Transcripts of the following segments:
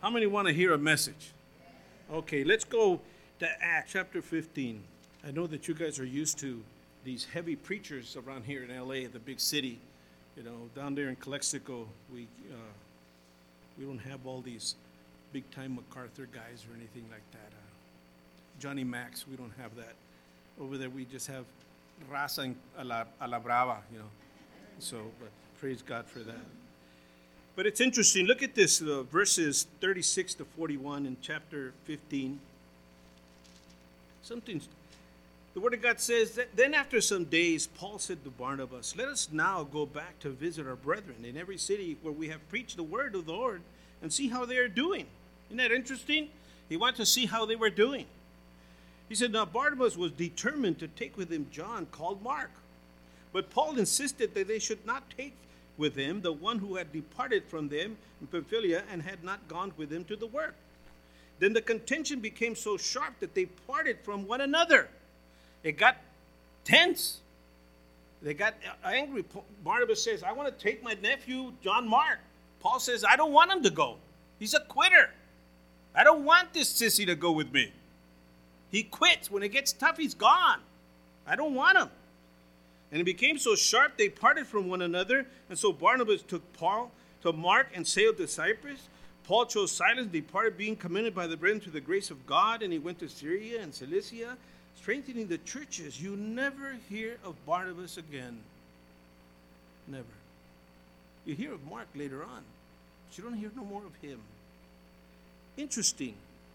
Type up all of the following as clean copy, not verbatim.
How many want to hear a message? Okay, let's go to Acts chapter 15. I know that you guys are used to these heavy preachers around here in LA, the big city. You know, down there in Calexico, we don't have all these big-time MacArthur guys or anything like that. Johnny Max, we don't have that. Over there, we just have raza a la brava, you know. So, but praise God for that. But it's interesting. Look at this, verses 36 to 41 in chapter 15. The Word of God says, that then after some days, Paul said to Barnabas, let us now go back to visit our brethren in every city where we have preached the word of the Lord and see how they are doing. Isn't that interesting? He wanted to see how they were doing. He said, now Barnabas was determined to take with him John, called Mark. But Paul insisted that they should not take with him the one who had departed from them in Pamphylia and had not gone with him to the work. Then the contention became so sharp that they parted from one another. It got tense. They got angry. Barnabas says, I want to take my nephew, John Mark. Paul says, I don't want him to go. He's a quitter. I don't want this sissy to go with me. He quits. When it gets tough, he's gone. I don't want him. And it became so sharp, they parted from one another. And so Barnabas took Paul to Mark and sailed to Cyprus. Paul chose Silas, departed, being commended by the brethren to the grace of God. And he went to Syria and Cilicia, strengthening the churches. You never hear of Barnabas again. Never. You hear of Mark later on, but you don't hear no more of him. Interesting.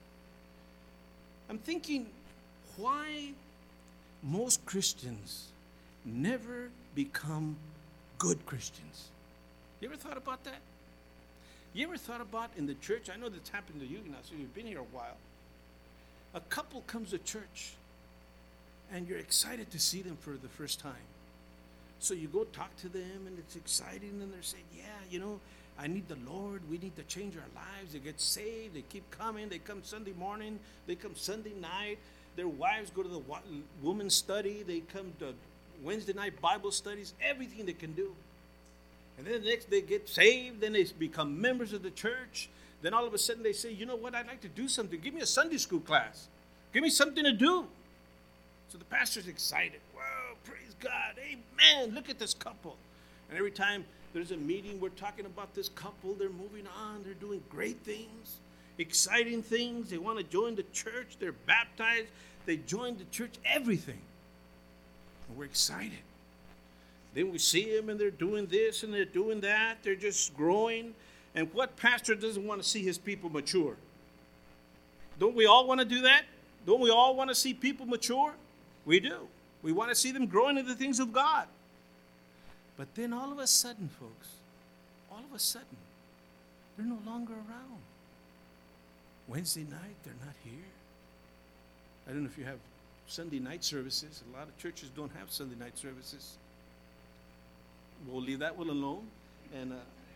I'm thinking, why most Christians never become good Christians? You ever thought about that? You ever thought about in the church? I know that's happened to you now, so you've been here a while. A couple comes to church, and you're excited to see them for the first time. So you go talk to them, and it's exciting, and they're saying, yeah, you know, I need the Lord. We need to change our lives. They get saved. They keep coming. They come Sunday morning. They come Sunday night. Their wives go to the women's study. They come to Wednesday night Bible studies, everything they can do. And then the next they get saved. Then they become members of the church. Then all of a sudden they say, you know what, I'd like to do something. Give me a Sunday school class. Give me something to do. So the pastor's excited. Wow, praise God. Amen. Look at this couple. And every time there's a meeting, we're talking about this couple. They're moving on. They're doing great things, exciting things. They want to join the church. They're baptized. They join the church, everything. And we're excited. Then we see them, and they're doing this, and they're doing that. They're just growing. And what pastor doesn't want to see his people mature? Don't we all want to do that? Don't we all want to see people mature? We do. We want to see them growing in the things of God. But then all of a sudden, folks, all of a sudden, they're no longer around. Wednesday night, they're not here. I don't know if you have Sunday night services. A lot of churches don't have Sunday night services. We'll leave that one alone. And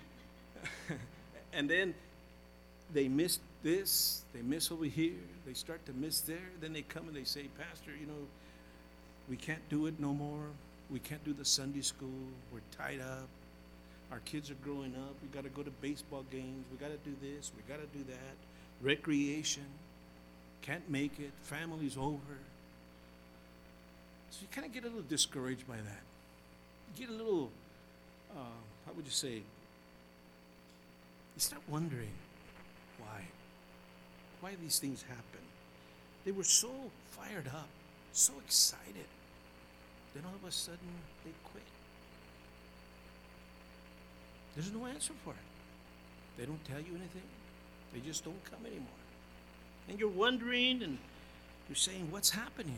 and then they miss this, they miss over here, they start to miss there. Then they come and they say, Pastor, you know, we can't do it no more. We can't do the Sunday school. We're tied up. Our kids are growing up. We got to go to baseball games. We got to do this. We got to do that. Recreation. Can't make it. Family's over. So you kind of get a little discouraged by that. You get a little, how would you say? You start wondering why these things happen. They were so fired up, so excited. Then all of a sudden, they quit. There's no answer for it. They don't tell you anything. They just don't come anymore. And you're wondering, and you're saying, what's happening?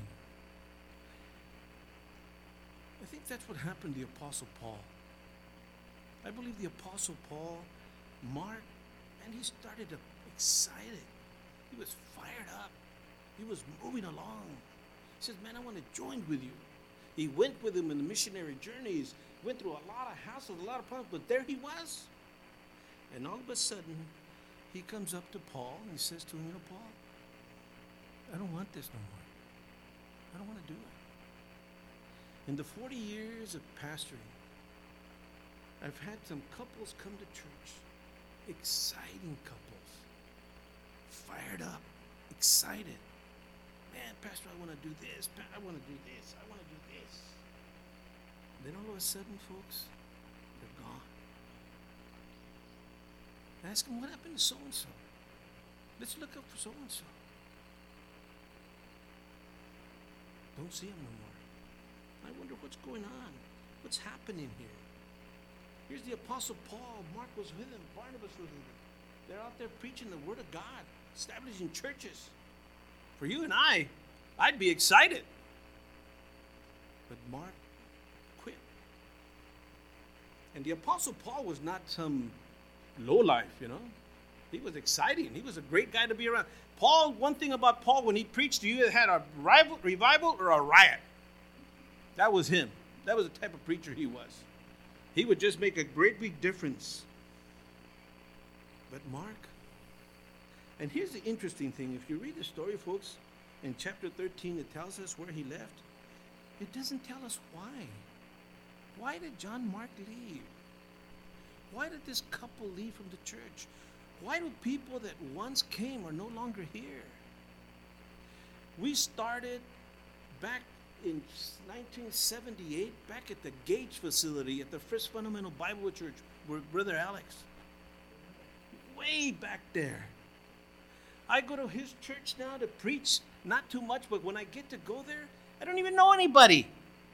I think that's what happened to the Apostle Paul. I believe the Apostle Paul, Mark, and he started excited. He was fired up. He was moving along. He says, man, I want to join with you. He went with him in the missionary journeys, went through a lot of hassles, a lot of problems, but there he was. And all of a sudden, he comes up to Paul and he says to him, you know, Paul, I don't want this no more. I don't want to do it. In the 40 years of pastoring, I've had some couples come to church, exciting couples, excited. Man, Pastor, I want to do this. I want to do this. I want to do this. Then all of a sudden, folks, they're gone. Ask them, what happened to so-and-so? Let's look up for so-and-so. Don't see them no more. I wonder what's going on. What's happening here? Here's the Apostle Paul. Mark was with him. Barnabas was with him. They're out there preaching the Word of God, establishing churches. For you and I'd be excited. But Mark quit. And the Apostle Paul was not some lowlife, He was exciting. He was a great guy to be around. Paul, one thing about Paul, when he preached, you either had a revival or a riot. That was him. That was the type of preacher he was. He would just make a great big difference. But Mark, and here's the interesting thing. If you read the story, folks, in chapter 13, it tells us where he left. It doesn't tell us why. Why did John Mark leave? Why did this couple leave from the church? Why do people that once came are no longer here? We started back in 1978, back at the Gage facility at the First Fundamental Bible Church with Brother Alex. Way back there. I go to his church now to preach, not too much, but when I get to go there, I don't even know anybody.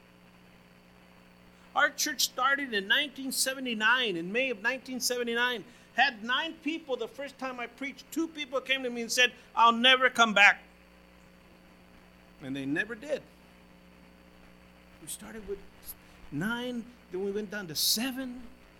Our church started in 1979, in May of 1979. Had 9 people the first time I preached. 2 people came to me and said, I'll never come back. And they never did. We started with 9, then we went down to 7.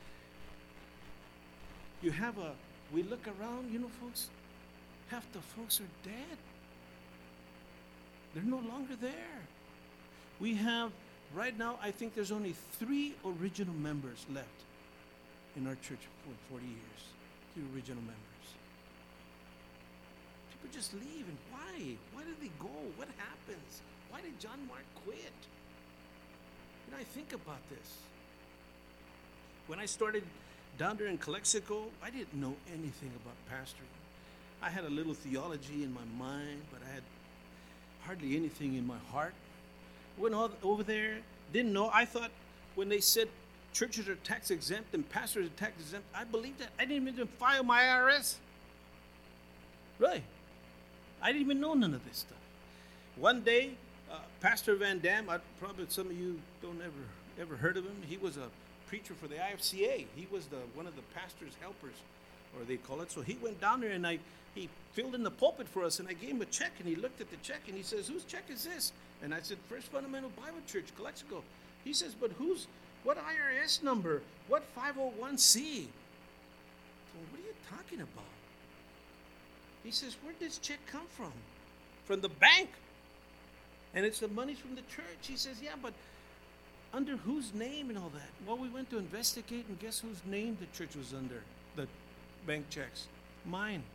We look around, folks, half the folks are dead. They're no longer there. We have, right now, I think there's only 3 original members left in our church for 40 years. 3 original members. People just leave, and why? Why did they go? What happens? Why did John Mark quit? I think about this. When I started down there in Calexico, I didn't know anything about pastoring. I had a little theology in my mind, but I had hardly anything in my heart. Went over there, didn't know. I thought when they said churches are tax exempt and pastors are tax exempt, I believed that. I didn't even file my IRS. Really. I didn't even know none of this stuff. One day, Pastor Van Dam, probably some of you don't ever heard of him. He was a preacher for the IFCA. He was one of the pastor's helpers, or they call it. So he went down there and he filled in the pulpit for us, and I gave him a check, and he looked at the check and he says, "Whose check is this?" And I said, "First Fundamental Bible Church, Calexico." He says, "But what IRS number? What 501c?" So what are you talking about? He says, "Where did this check come from?" "From the bank. And it's the money from the church." He says, "Yeah, but under whose name and all that?" Well, we went to investigate, and guess whose name the church was under, the bank checks? Mine.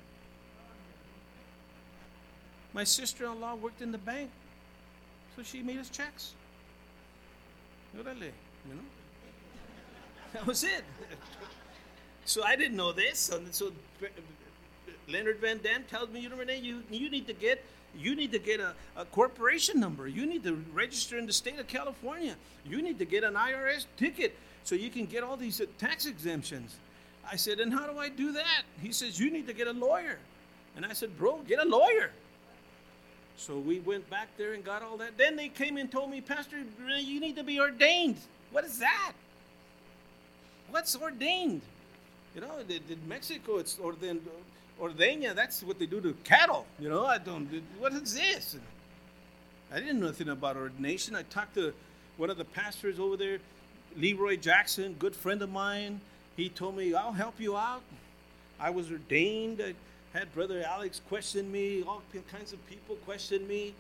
My sister-in-law worked in the bank, so she made us checks. Órale, That was it. So I didn't know this. So Leonard Van Dam tells me, Renee, you need to get a corporation number. You need to register in the state of California. You need to get an IRS ticket so you can get all these tax exemptions. I said, "And how do I do that?" He says, "You need to get a lawyer." And I said, "Bro, get a lawyer." So we went back there and got all that. Then they came and told me, "Pastor, you need to be ordained." What is that? What's ordained? In Mexico, it's ordeña. That's what they do to cattle. What is this? I didn't know nothing about ordination. I talked to one of the pastors over there, Leroy Jackson, good friend of mine. He told me, "I'll help you out." I was ordained. I had Brother Alex question me. All kinds of people question me.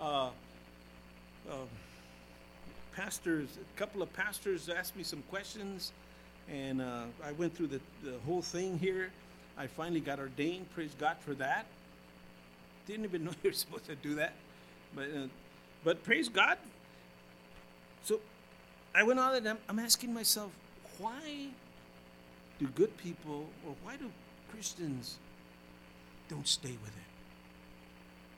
Pastors, a couple of pastors asked me some questions, and I went through the whole thing here. I finally got ordained. Praise God for that. Didn't even know you were supposed to do that, but praise God. So I went on and I'm asking myself, why do good people, or why do Christians don't stay with it?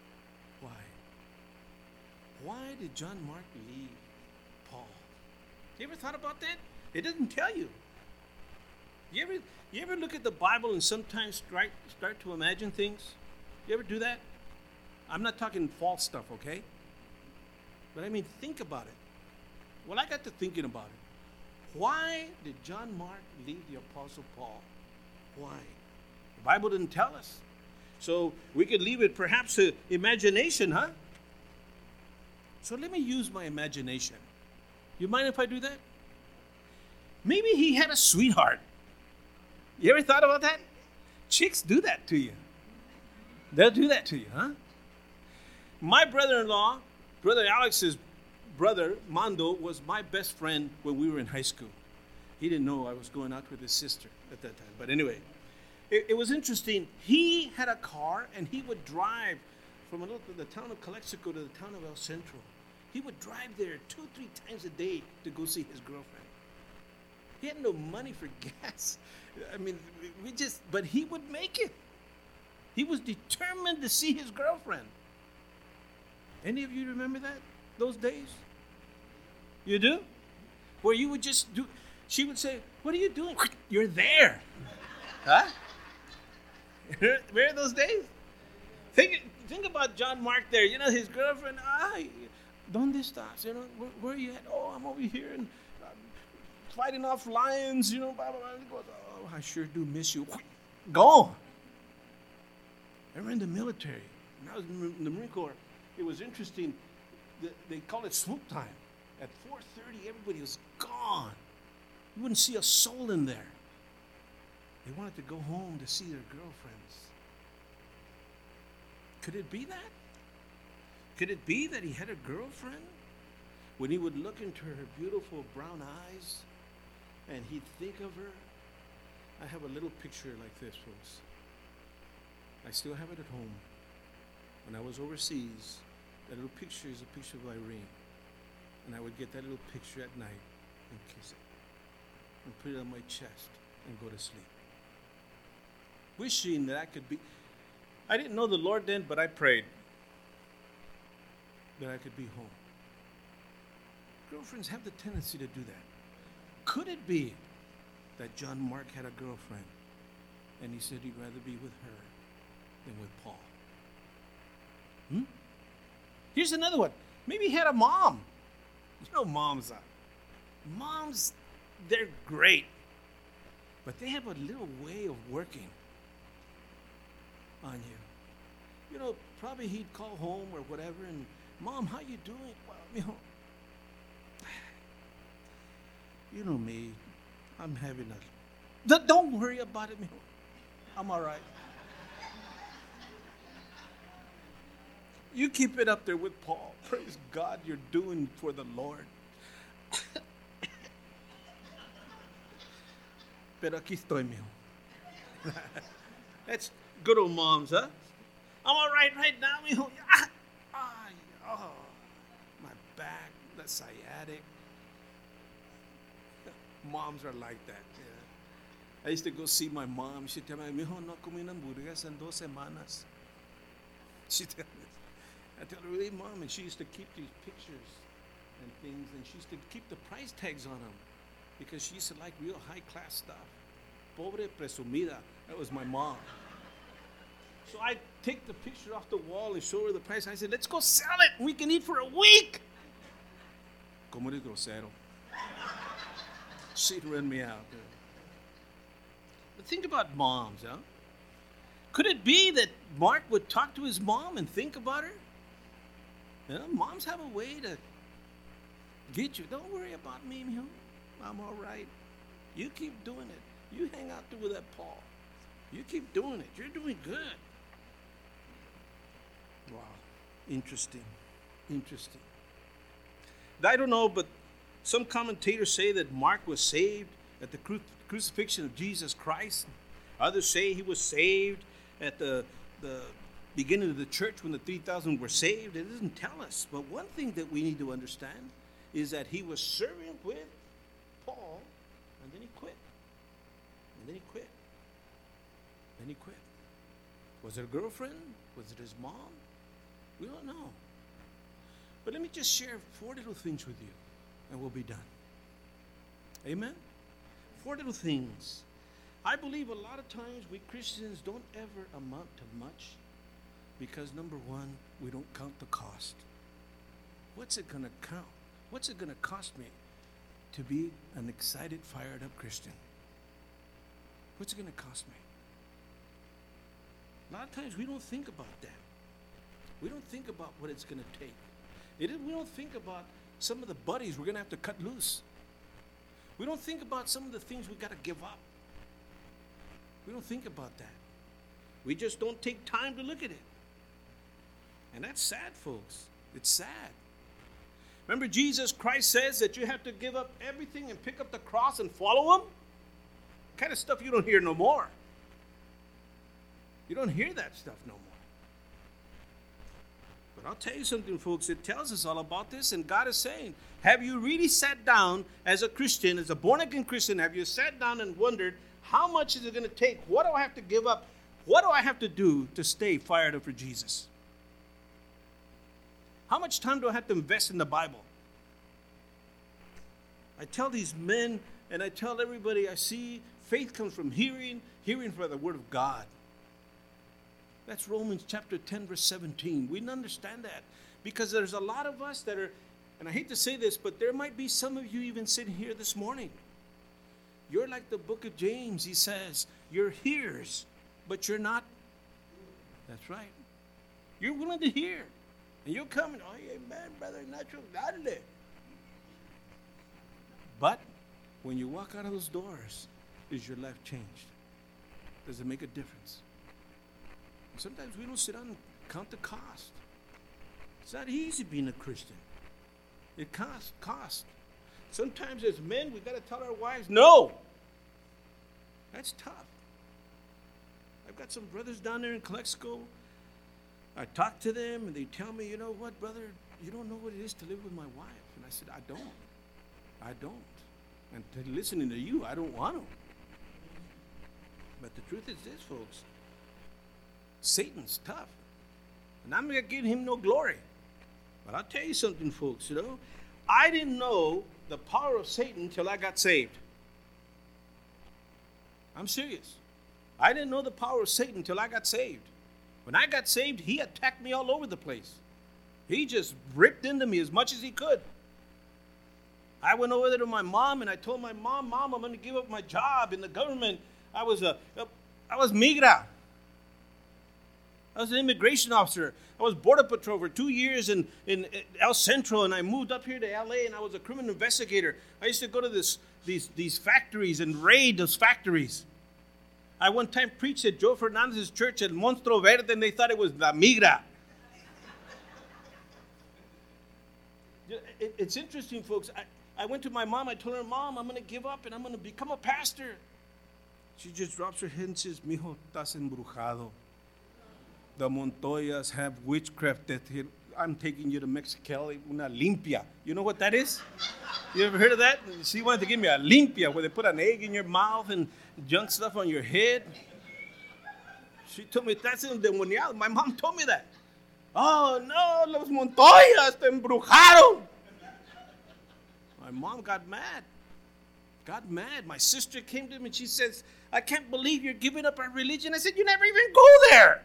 Why did John Mark leave Paul? You ever thought about that? It doesn't tell you. You ever look at the Bible and sometimes start to imagine things? You ever do that? I'm not talking false stuff, okay? But I mean, think about it. Well, I got to thinking about it. Why did John Mark leave the Apostle Paul? Why? The Bible didn't tell us. So we could leave it perhaps to imagination, huh? So let me use my imagination. You mind if I do that? Maybe he had a sweetheart. You ever thought about that? Chicks do that to you. They'll do that to you, huh? My brother-in-law, Brother Alex's brother, Mando, was my best friend when we were in high school. He didn't know I was going out with his sister at that time. But anyway, it was interesting. He had a car, and he would drive from the town of Calexico to the town of El Centro. He would drive there 2 or 3 times a day to go see his girlfriend. He had no money for gas. I mean, but he would make it. He was determined to see his girlfriend. Any of you remember that? Those days? You do? Where you would just do, she would say, "What are you doing?" You're there. Huh? Remember those days? Think about John Mark there. You know, his girlfriend, ¿dónde estás? You know, where are you at? Oh, I'm over here and fighting off lions, you know, blah, blah, blah. He goes, "Oh, I sure do miss you." Gone. I was in the military. When I was in the Marine Corps, it was interesting. They call it swoop time. At 4:30, everybody was gone. You wouldn't see a soul in there. They wanted to go home to see their girlfriends. Could it be that? Could it be that he had a girlfriend? When he would look into her beautiful brown eyes and he'd think of her. I have a little picture like this, folks. I still have it at home. When I was overseas, that little picture is a picture of Irene. And I would get that little picture at night and kiss it and put it on my chest and go to sleep. Wishing that I could be. I didn't know the Lord then, but I prayed that I could be home. Girlfriends have the tendency to do that. Could it be that John Mark had a girlfriend and he said he'd rather be with her than with Paul? Here's another one. Maybe he had a mom. You know moms are. Moms, they're great. But they have a little way of working on you. You know, probably he'd call home or whatever and, "Mom, how you doing?" "Well, you know me. I'm having a... Don't worry about it, mijo. I'm all right. You keep it up there with Paul. Praise God, you're doing for the Lord." Pero aquí estoy, mijo. That's good old moms, huh? "I'm all right now, mijo." My back, the sciatic. Moms are like that. Yeah. I used to go see my mom. She'd tell me, "Mijo, no comí una hamburguesa en 2 semanas." She'd tell me. I tell her, "Really, Mom?" And she used to keep these pictures and things, and she used to keep the price tags on them because she used to like real high-class stuff. Pobre presumida. That was my mom. So I'd take the picture off the wall and show her the price. I said, "Let's go sell it. We can eat for a week." Como eres grosero. She'd run me out. But think about moms, huh? Could it be that Mark would talk to his mom and think about her? You know, moms have a way to get you. "Don't worry about me, mijo. I'm all right. You keep doing it. You hang out there with that Paul. You keep doing it. You're doing good." Wow. Interesting. I don't know, but some commentators say that Mark was saved at the crucifixion of Jesus Christ. Others say he was saved at the beginning of the church when the 3,000 were saved. It doesn't tell us. But one thing that we need to understand is that he was serving with Paul, and then he quit. Was it a girlfriend? Was it his mom? We don't know. But let me just share 4 little things with you, and we'll be done. Amen? 4 little things. I believe a lot of times we Christians don't ever amount to much because, number one, we don't count the cost. What's it going to count? What's it going to cost me to be an excited, fired up Christian? What's it going to cost me? A lot of times we don't think about that. We don't think about what it's going to take. We don't think about some of the buddies we're going to have to cut loose. We don't think about some of the things we got to give up. We don't think about that. We just don't take time to look at it. And that's sad, folks. It's sad. Remember, Jesus Christ says that you have to give up everything and pick up the cross and follow him? Kind of stuff you don't hear no more. You don't hear that stuff no more. But I'll tell you something, folks. It tells us all about this, and God is saying, have you really sat down as a Christian, as a born-again Christian, have you sat down and wondered, how much is it going to take? What do I have to give up? What do I have to do to stay fired up for Jesus? How much time do I have to invest in the Bible? I tell these men, and I tell everybody I see, faith comes from hearing, hearing from the Word of God. That's Romans chapter 10, verse 17. We understand that because there's a lot of us that are, and I hate to say this, but there might be some of you even sitting here this morning. You're like the book of James. He says, you're hearers, but you're not. That's right. You're willing to hear. And you'll come and, oh, amen, brother, Nacho, dale. But when you walk out of those doors, is your life changed? Does it make a difference? And sometimes we don't sit down and count the cost. It's not easy being a Christian. It costs. Sometimes as men, we got to tell our wives, no. That's tough. I've got some brothers down there in Calexico. I talk to them, and they tell me, you know what, brother, you don't know what it is to live with my wife. And I said, I don't. And listening to you, I don't want to. But the truth is this, folks. Satan's tough. And I'm going to give him no glory. But I'll tell you something, folks, I didn't know the power of Satan until I got saved. I'm serious. I didn't know the power of Satan until I got saved. When I got saved, he attacked me all over the place. He just ripped into me as much as he could. I went over there to my mom, and I told my mom, I'm going to give up my job in the government. I was migra. I was an immigration officer. I was border patrol for 2 years in El Centro, and I moved up here to LA, and I was a criminal investigator. I used to go to these factories and raid those factories. I one time preached at Joe Fernandez's church at Monstro Verde, and they thought it was La Migra. It's interesting, folks. I went to my mom. I told her, Mom, I'm going to give up, and I'm going to become a pastor. She just drops her head and says, Mijo, estás embrujado. The Montoyas have witchcraft. I'm taking you to Mexicali, una limpia. You know what that is? You ever heard of that? She wanted to give me a limpia, where they put an egg in your mouth and junk stuff on your head. She told me, that's endemoniado. My mom told me that. Oh, no, los Montoyas te embrujaron. My mom got mad. My sister came to me and she says, I can't believe you're giving up our religion. I said, you never even go there.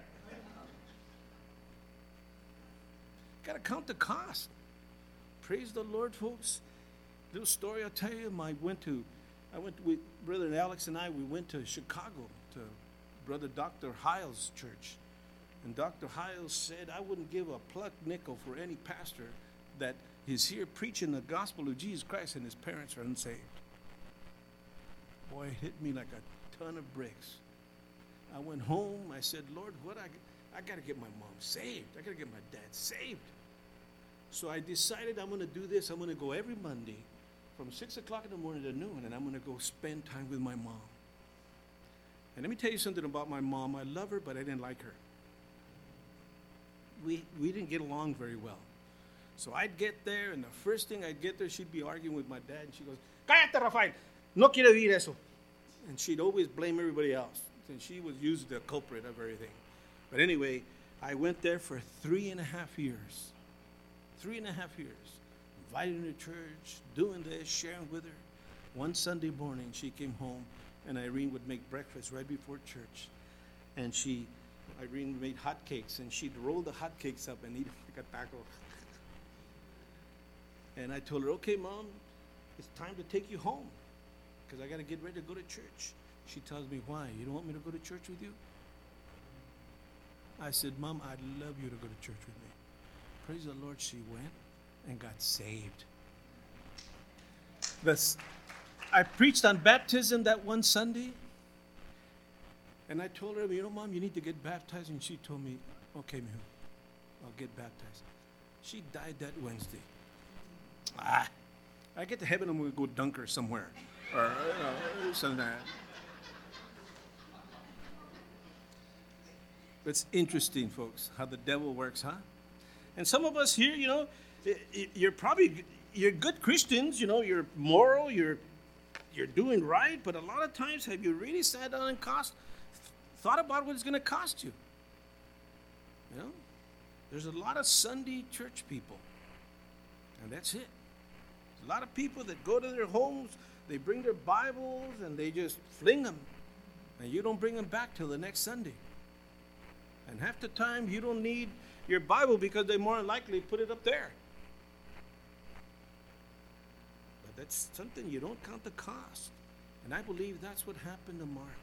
Got to count the cost. Praise the Lord, folks. Little story I'll tell you. I went with Brother Alex and we went to Chicago to Brother Dr. Hiles' church. And Dr. Hiles said, I wouldn't give a pluck nickel for any pastor that is here preaching the gospel of Jesus Christ and his parents are unsaved. Boy, it hit me like a ton of bricks. I went home. I said, Lord, I got to get my mom saved. I got to get my dad saved. So I decided I'm going to do this. I'm going to go every Monday from 6 o'clock in the morning to noon, and I'm going to go spend time with my mom. And let me tell you something about my mom. I love her, but I didn't like her. We didn't get along very well. So I'd get there, and the first thing I'd get there, she'd be arguing with my dad, and she goes, Cállate, Rafael, no quiero oír eso. And she'd always blame everybody else. And she was usually the culprit of everything. But anyway, I went there for 3.5 years. 3.5 years, inviting her to church, doing this, sharing with her. One Sunday morning, she came home, and Irene would make breakfast right before church. And Irene made hotcakes, and she'd roll the hotcakes up and eat them like a taco. And I told her, okay, Mom, it's time to take you home because I got to get ready to go to church. She tells me, why? You don't want me to go to church with you? I said, Mom, I'd love you to go to church with me. Praise the Lord, she went and got saved. I preached on baptism that one Sunday. And I told her, you know, Mom, you need to get baptized. And she told me, okay, Mijo, I'll get baptized. She died that Wednesday. I get to heaven, I'm going to go dunk her somewhere. Or something like that. It's interesting, folks, how the devil works, huh? And some of us here, you know, you're good Christians, you know, you're moral, you're doing right, but a lot of times, have you really sat down and thought about what it's going to cost you? You know, there's a lot of Sunday church people, and that's it. There's a lot of people that go to their homes, they bring their Bibles, and they just fling them, and you don't bring them back till the next Sunday. And half the time, you don't need your Bible because they more than likely put it up there. But that's something you don't count the cost. And I believe that's what happened to Mark.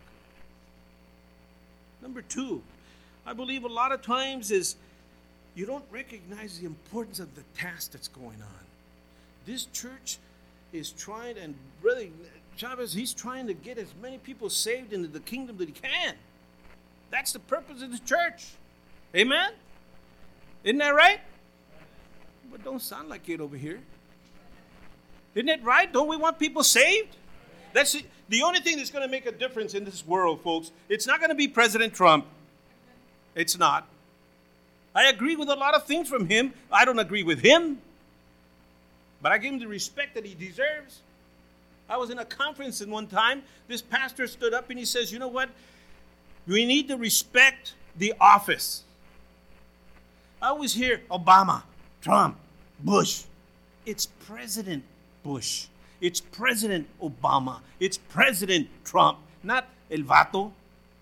Number 2, I believe a lot of times is you don't recognize the importance of the task that's going on. This church is trying, and Brother Chavez, he's trying to get as many people saved into the kingdom that he can. That's the purpose of the church. Amen? Isn't that right? But don't sound like it over here. Isn't it right? Don't we want people saved? That's it. The only thing that's going to make a difference in this world, folks, it's not going to be President Trump. It's not. I agree with a lot of things from him. I don't agree with him. But I give him the respect that he deserves. I was in a conference in one time. This pastor stood up and he says, you know what? We need to respect the office. I always hear Obama, Trump, Bush. It's President Bush. It's President Obama. It's President Trump, not El Vato.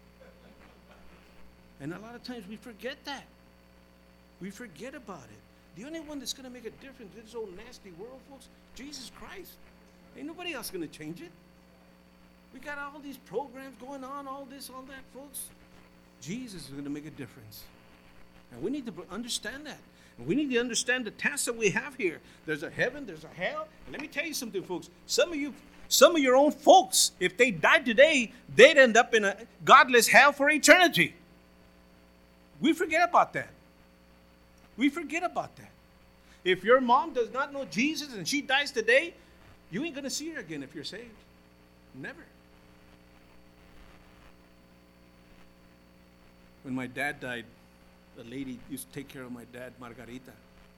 And a lot of times we forget that. We forget about it. The only one that's going to make a difference in this old nasty world, folks, Jesus Christ. Ain't nobody else going to change it. We got all these programs going on, all this, all that, folks. Jesus is going to make a difference. And we need to understand that. And we need to understand the tasks that we have here. There's a heaven, there's a hell. And let me tell you something, folks. Some of your own folks, if they died today, they'd end up in a godless hell for eternity. We forget about that. We forget about that. If your mom does not know Jesus and she dies today, you ain't going to see her again if you're saved. Never. When my dad died, a lady used to take care of my dad, Margarita.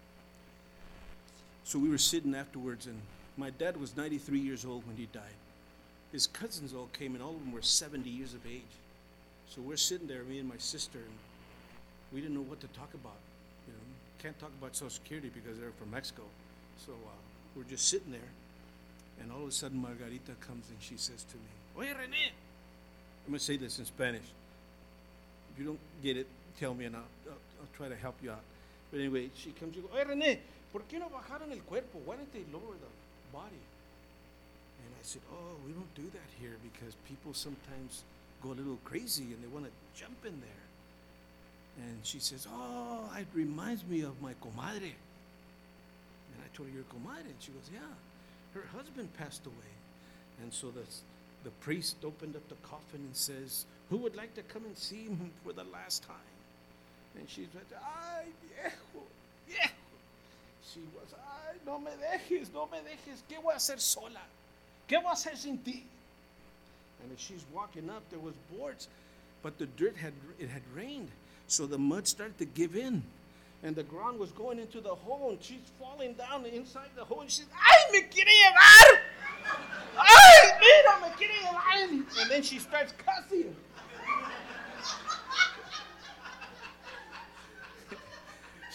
So we were sitting afterwards, and my dad was 93 years old when he died. His cousins all came, and all of them were 70 years of age. So we're sitting there, me and my sister, and we didn't know what to talk about. You know, can't talk about Social Security because they're from Mexico. So we're just sitting there, and all of a sudden Margarita comes and she says to me, Oye, René. I'm going to say this in Spanish. If you don't get it, tell me and I'll try to help you out. But anyway, she comes and goes, Oye, René, ¿por qué no bajaron el cuerpo? Why didn't they lower the body? And I said, oh, we don't do that here because people sometimes go a little crazy and they want to jump in there. And she says, oh, it reminds me of my comadre. And I told her, your comadre? And she goes, yeah, her husband passed away. And so the priest opened up the coffin and says, who would like to come and see him for the last time? And she's like, ay, viejo, viejo. She was, ay, no me dejes, ¿qué voy a hacer sola? ¿Qué voy a hacer sin ti? And as she's walking up, there was boards, but the dirt had rained. So the mud started to give in. And the ground was going into the hole, and she's falling down inside the hole. And she's, ¡ay, me quiere llevar! ¡Ay, mira, me quiere llevar! And then she starts cussing.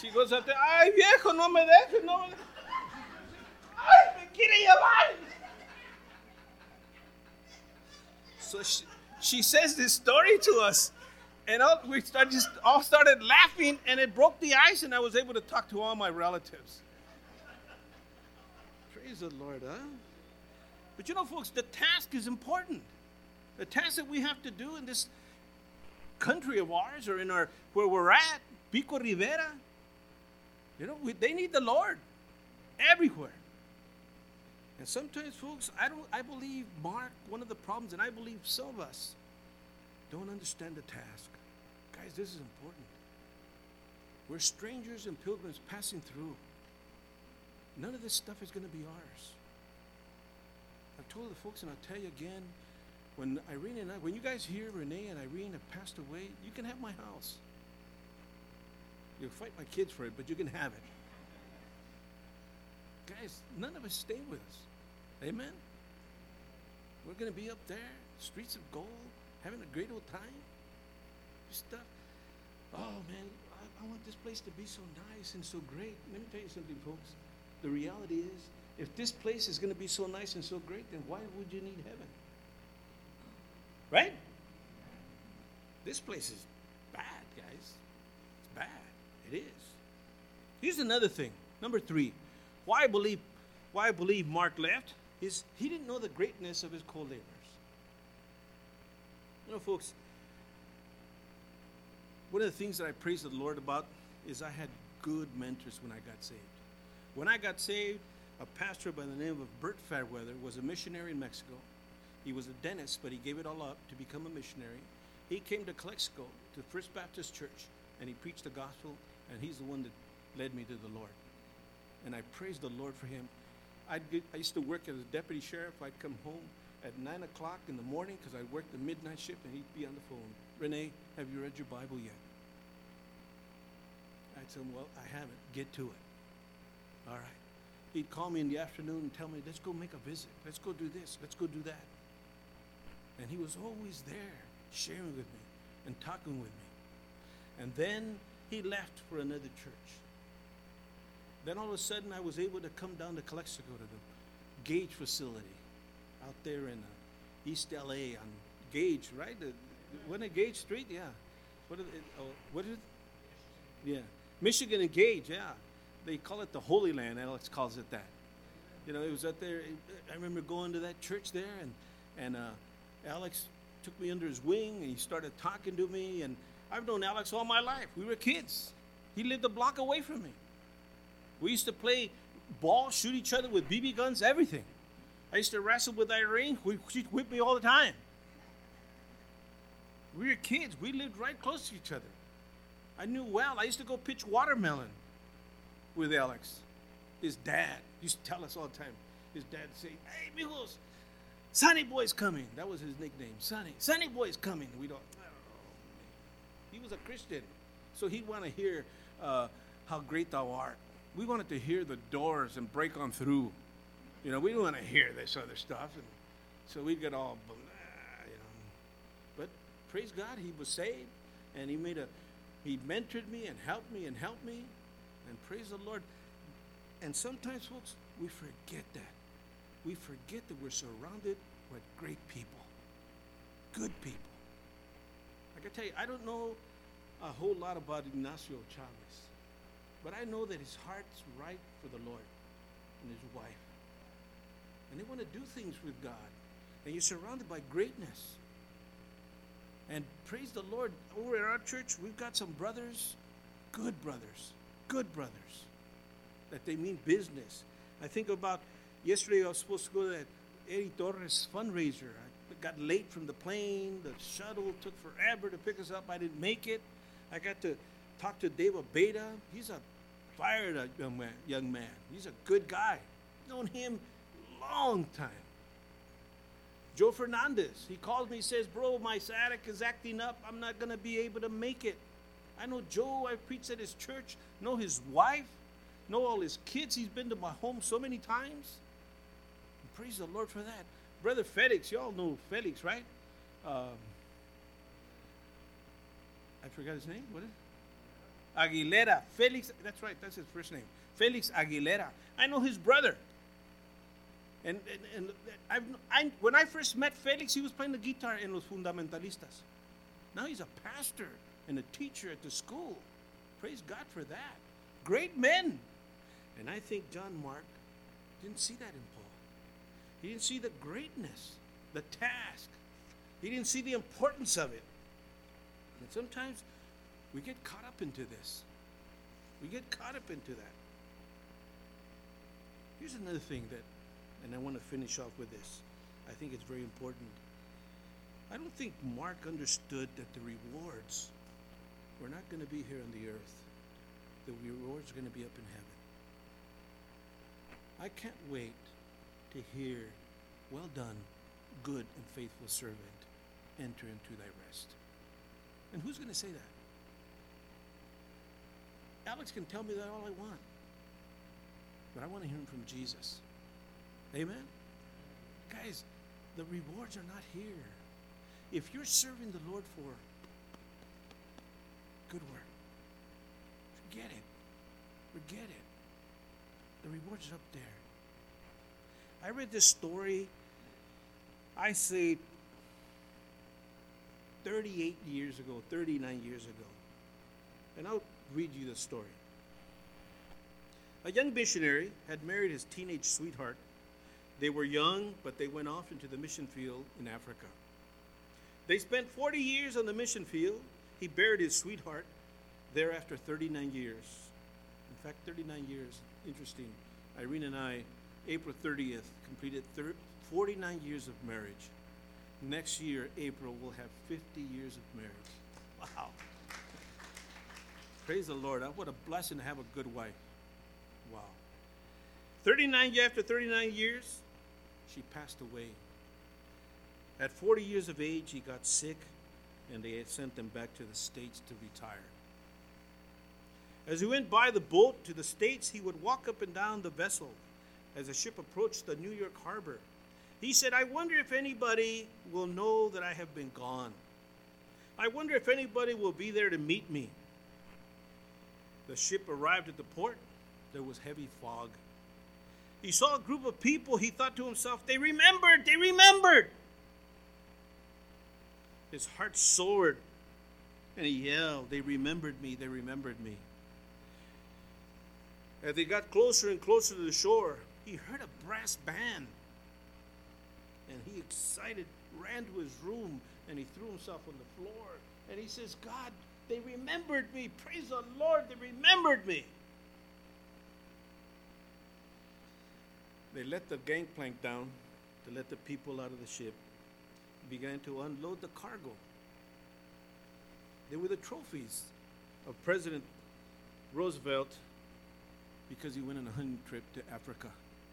She goes up there, ay viejo, no me dejes, no me dejes. Ay, me quiere llevar. So she says this story to us. And we all started laughing, and it broke the ice, and I was able to talk to all my relatives. Praise the Lord, huh? But you know, folks, the task is important. The task that we have to do in this country of ours, or where we're at, Pico Rivera, you know, they need the Lord everywhere. And sometimes, folks, I believe, Mark, one of the problems, and I believe some of us don't understand the task. Guys, this is important. We're strangers and pilgrims passing through. None of this stuff is going to be ours. I've told the folks, and I'll tell you again, when you guys hear Renee and Irene have passed away, you can have my house. You'll fight my kids for it, but you can have it. Guys, none of us stay with us. Amen? We're going to be up there, streets of gold, having a great old time. Stuff. Oh, man, I want this place to be so nice and so great. Let me tell you something, folks. The reality is, if this place is going to be so nice and so great, then why would you need heaven? Right? This place is bad, guys. It's bad. It is. Here's another thing. Number 3. Why I believe Mark left is he didn't know the greatness of his co-laborers. You know, folks, one of the things that I praise the Lord about is I had good mentors when I got saved. When I got saved, a pastor by the name of Bert Fairweather was a missionary in Mexico. He was a dentist, but he gave it all up to become a missionary. He came to Calexico, to First Baptist Church, and he preached the gospel, and he's the one that led me to the Lord. And I praise the Lord for him. I used to work as a deputy sheriff. I'd come home at 9 o'clock in the morning because I worked the midnight shift, and he'd be on the phone. Renee, have you read your Bible yet? I'd say, well, I haven't. Get to it. All right. He'd call me in the afternoon and tell me, let's go make a visit. Let's go do this. Let's go do that. And he was always there, sharing with me and talking with me. And then he left for another church. Then all of a sudden, I was able to come down to Calexico to the Gage facility out there in East LA on Gage, right? Wasn't it Gage Street? Yeah. What is it? Yeah. Michigan and Gage, yeah. They call it the Holy Land. Alex calls it that. You know, it was out there. I remember going to that church there, and Alex took me under his wing, and he started talking to me. And I've known Alex all my life. We were kids. He lived a block away from me. We used to play ball, shoot each other with BB guns, everything. I used to wrestle with Irene. She'd whip me all the time. We were kids. We lived right close to each other. I knew well. I used to go pitch watermelon with Alex. His dad used to tell us all the time. His dad would say, hey, mijos, Sonny Boy's coming. That was his nickname, Sonny. Sonny Boy's coming. We don't. Oh, he was a Christian. So he'd want to hear how great thou art. We wanted to hear the Doors and Break On Through. You know, we didn't want to hear this other stuff. And so we'd get all, you know. But praise God, he was saved. And he mentored me and helped me. And praise the Lord. And sometimes, folks, we forget that. We forget that we're surrounded with great people. Good people. Like I tell you, I don't know a whole lot about Ignacio Chavez. But I know that his heart's right for the Lord and his wife. And they want to do things with God. And you're surrounded by greatness. And praise the Lord, over at our church, we've got some brothers, good brothers, that they mean business. I think about yesterday I was supposed to go to that Eddie Torres fundraiser. I got late from the plane. The shuttle took forever to pick us up. I didn't make it. I got to talk to Dave Abeda. He's a fired young man. He's a good guy. Known him long time. Joe Fernandez, he calls me, says, bro, my sciatic is acting up. I'm not going to be able to make it. I know Joe. I preached at his church. Know his wife. Know all his kids. He's been to my home so many times. And praise the Lord for that. Brother Felix, you all know Felix, right? I forgot his name. What is it? Aguilera. Felix, that's right, that's his first name. Felix Aguilera. I know his brother. And when I first met Felix, he was playing the guitar in Los Fundamentalistas. Now he's a pastor and a teacher at the school. Praise God for that. Great men. And I think John Mark didn't see that in Paul. He didn't see the greatness, the task. He didn't see the importance of it. And sometimes we get caught up into this. We get caught up into that. Here's another thing that, and I want to finish off with this. I think it's very important. I don't think Mark understood that the rewards were not going to be here on the earth. The rewards are going to be up in heaven. I can't wait to hear, well done, good and faithful servant, enter into thy rest. And who's going to say that? Alex can tell me that all I want. But I want to hear him from Jesus. Amen? Guys, the rewards are not here. If you're serving the Lord for good work, forget it. Forget it. The rewards are up there. I read this story, I say 38 years ago, 39 years ago. And I'll read you the story. A young missionary had married his teenage sweetheart. They were young, but they went off into the mission field in Africa. They spent 40 years on the mission field. He buried his sweetheart there after 39 years. In fact, 39 years. Interesting. Irene and I, April 30th, completed 49 years of marriage. Next year, April, we'll have 50 years of marriage. Wow. Praise the Lord. What a blessing to have a good wife. Wow. 39 years, she passed away. At 40 years of age, he got sick, and they had sent him back to the States to retire. As he went by the boat to the States, he would walk up and down the vessel as the ship approached the New York harbor. He said, I wonder if anybody will know that I have been gone. I wonder if anybody will be there to meet me. The ship arrived at the port. There was heavy fog. He saw a group of people. He thought to himself, they remembered, they remembered. His heart soared, and he yelled, they remembered me, they remembered me. As they got closer and closer to the shore, he heard a brass band. And he, excited, ran to his room, and he threw himself on the floor. And he says, God, they remembered me. Praise the Lord, they remembered me. They let the gangplank down to let the people out of the ship. Began to unload the cargo. They were the trophies of President Roosevelt because he went on a hunting trip to Africa.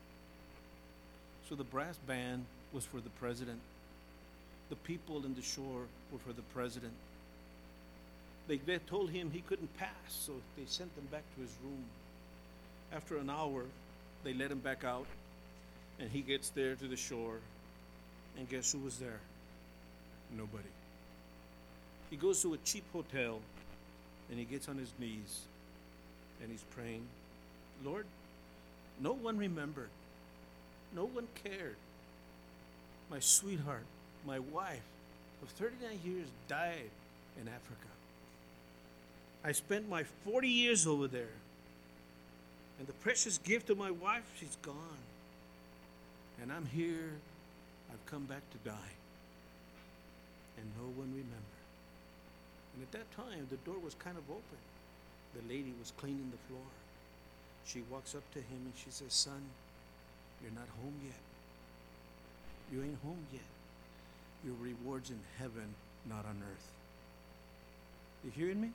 So the brass band was for the president. The people in the shore were for the president. They told him he couldn't pass, so they sent him back to his room. After an hour, they let him back out, and he gets there to the shore, and guess who was there? Nobody. He goes to a cheap hotel, and he gets on his knees, and he's praying, Lord, no one remembered. No one cared. My sweetheart, my wife of 39 years died in Africa. I spent my 40 years over there, and the precious gift of my wife, she's gone. And I'm here, I've come back to die. And no one remembered. And at that time, the door was kind of open. The lady was cleaning the floor. She walks up to him and she says, son, you're not home yet. You ain't home yet. Your reward's in heaven, not on earth. You hearing me?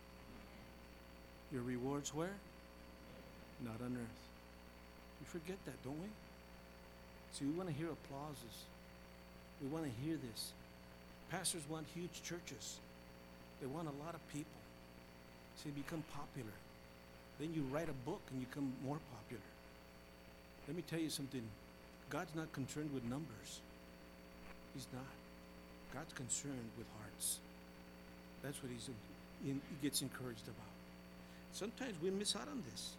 Your reward's where? Not on earth. We forget that, don't we? See, we want to hear applauses. We want to hear this. Pastors want huge churches. They want a lot of people. See, become popular. Then you write a book and you become more popular. Let me tell you something. God's not concerned with numbers. He's not. God's concerned with hearts. That's what he gets encouraged about. Sometimes we miss out on this.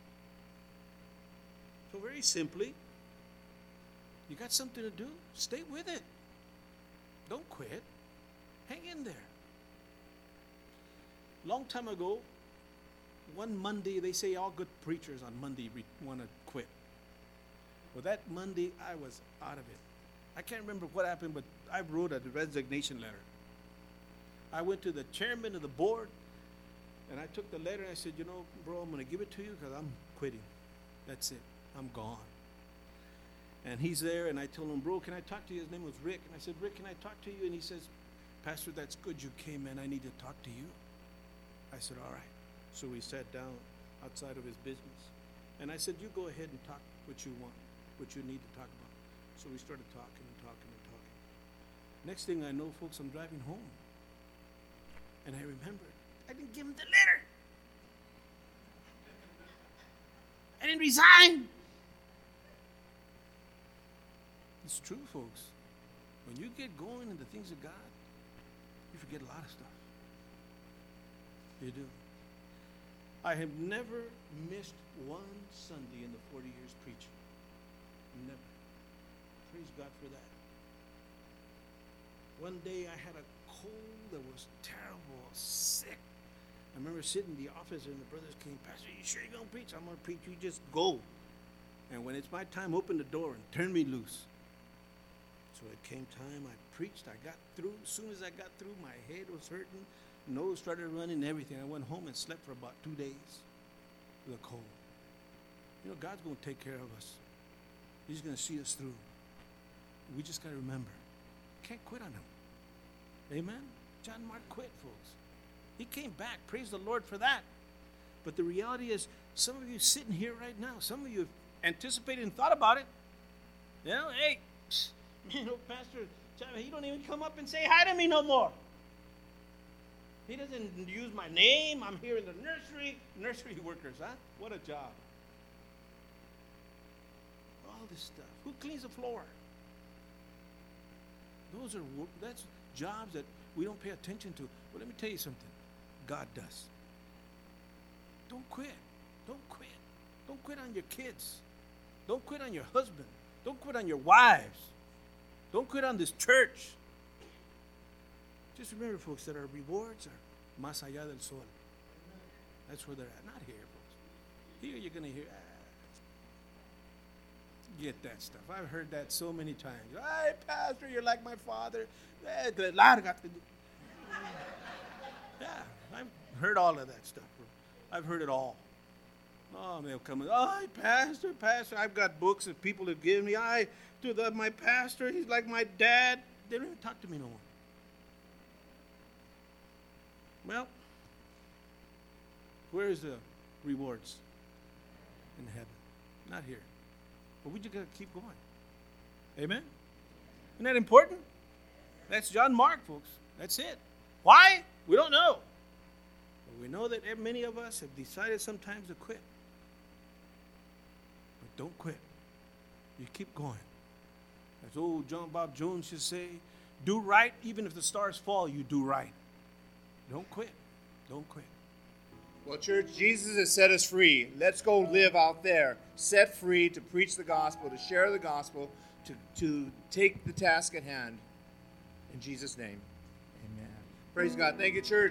So very simply, you got something to do, stay with it. Don't quit. Hang in there. Long time ago, one Monday, they say all good preachers on Monday want to quit. Well, that Monday, I was out of it. I can't remember what happened, but I wrote a resignation letter. I went to the chairman of the board, and I took the letter, and I said, bro, I'm going to give it to you because I'm quitting. That's it. I'm gone. And he's there, and I told him, bro, can I talk to you? His name was Rick. And I said, Rick, can I talk to you? And he says, Pastor, that's good you came, man. I need to talk to you. I said, all right. So we sat down outside of his business. And I said, you go ahead and talk what you want, what you need to talk about. So we started talking and talking and talking. Next thing I know, folks, I'm driving home. And I remembered, I didn't give him the letter. I didn't resign. It's true, folks. When you get going in the things of God, you forget a lot of stuff. You do. I have never missed one Sunday in the 40 years preaching. Never. Praise God for that. One day I had a cold that was terrible, sick. I remember sitting in the office and the brothers came, Pastor, you sure you're going to preach? I'm going to preach. You just go. And when it's my time, open the door and turn me loose. So it came time, I preached, I got through. As soon as I got through, my head was hurting, nose started running, everything. I went home and slept for about 2 days with a cold. God's going to take care of us. He's going to see us through. We just got to remember, can't quit on him. Amen? John Mark quit, folks. He came back. Praise the Lord for that. But the reality is, some of you sitting here right now, some of you have anticipated and thought about it. Hey, Pastor, he don't even come up and say hi to me no more. He doesn't use my name. I'm here in the nursery. Nursery workers, huh? What a job. All this stuff. Who cleans the floor? That's jobs that we don't pay attention to. But let me tell you something. God does. Don't quit. Don't quit. Don't quit on your kids. Don't quit on your husband. Don't quit on your wives. Don't quit on this church. Just remember, folks, that our rewards are más allá del sol. That's where they're at. Not here, folks. Here you're going to hear, get that stuff. I've heard that so many times. Hey, Pastor, you're like my father. Lárgate. Yeah, I've heard all of that stuff, bro. I've heard it all. Oh, they'll come in. Oh, Pastor, I've got books that people have given me. My pastor, he's like my dad. They don't even talk to me no more. Well, where's the rewards? In heaven. Not here. But we just got to keep going. Amen? Isn't that important? That's John Mark, folks. That's it. Why? We don't know. But we know that many of us have decided sometimes to quit. But don't quit. You keep going. As old John Bob Jones used to say, do right, even if the stars fall, you do right. Don't quit. Don't quit. Well, church, Jesus has set us free. Let's go live out there, set free to preach the gospel, to share the gospel, to take the task at hand. In Jesus' name, amen. Praise God. Thank you, church.